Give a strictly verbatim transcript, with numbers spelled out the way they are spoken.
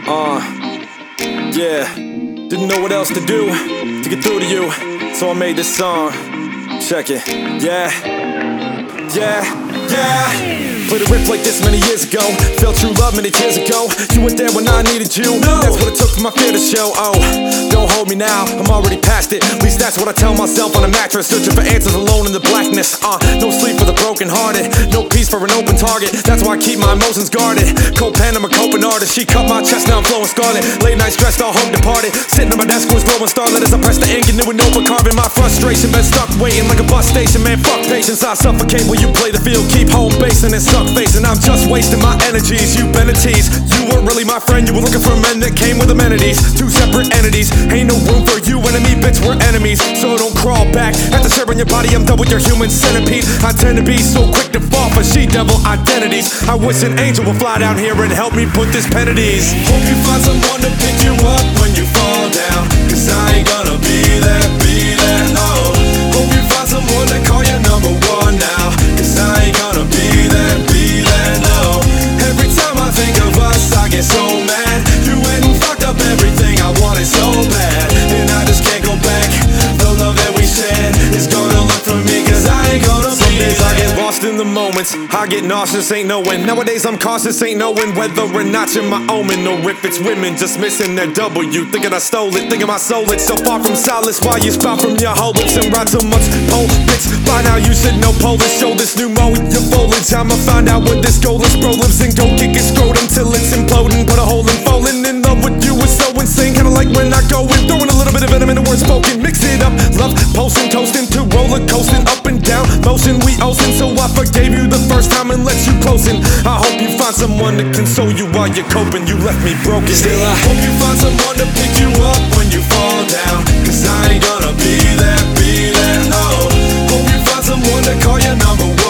Uh, yeah, didn't know what else to do to get through to you, so I made this song. Check it, yeah, yeah, yeah. Played a riff like this many years ago. Felt true love many tears ago. You weren't there when I needed you. No. That's what it took for my fear to show. Oh, don't hold me now, I'm already past it. At least that's what I tell myself on a mattress, searching for answers alone in the blackness. Uh, no sleep for the broken hearted, no peace for an open target. That's why I keep my emotions guarded. Cold pen, I'm a coping artist. She cut my chest, now I'm flowing scarlet. Late night stressed, all home departed. Sitting on my desk was glowing starlit as I press the ink and new and open carving. My frustration been stuck waiting like a bus station. Man, fuck patience, I suffocate when you play the field. Keep home basing and suck facing. I'm just wasting my energies. You been a tease, you weren't really my friend. You were looking for men that came with amenities. Two separate entities, ain't no room for you and me, bitch, we're enemies. So don't crawl back after sharing your body. I'm done with your human centipede. I tend to be so quick to fall for she-devil identities. I wish an angel would fly down here and help me put this pen at ease. Hope you find someone to pick you up when you fall down, cause I ain't gonna be there, be there, no. Hope you find someone to call you number one now, cause I ain't gonna be there, be there, no. Every time I think of us, I get so mad. You went and fucked up everything I wanted so bad, and I just can't go back. The love that we shared is gonna look for me, cause I ain't gonna Some be days there. I get lost in the moments, I get nauseous, ain't knowing. Nowadays I'm cautious, ain't knowing whether or not you're my omen, or if it's women just missing their W. Thinking I stole it, thinking my soul it's so far from solace. Why you spout from your whole lips and ride so much pole bitch? By now you should know Polish. Show this new mo with your foliage. I'ma find out where this goalless bro lives and go kick his scrotum till it's imploding. Put a hole in falling in love with you is so insane. Kinda like when I go in, throwing a little bit of venom in the word spoken. Mix it up, love, posting, toasting to roller coasting, up and down motion we ocean. So I forgave you the first time and let you close in. I hope you find someone to console you while you're coping. You left me broken. Still I hope you find someone to pick you up when you fall down, cause I ain't gonna be there, be there, no. Hope you find someone to call your number one.